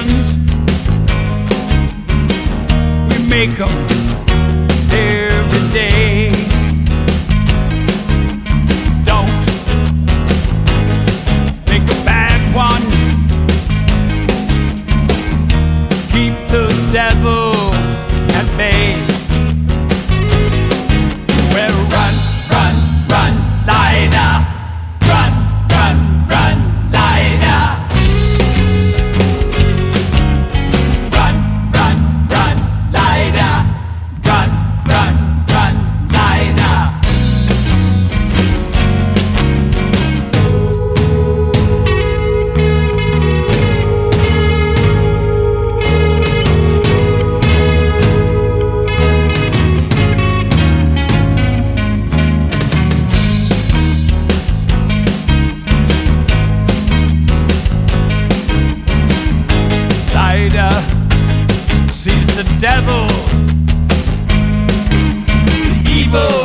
decisions. We make them every day. Don't make a bad one. Keep the devil at bay. Well, run, run, run, lighter. Run, run, run, lighter. Run, run, run, lighter. Run, run, run, lighter. Lighter sees the devil, the evil.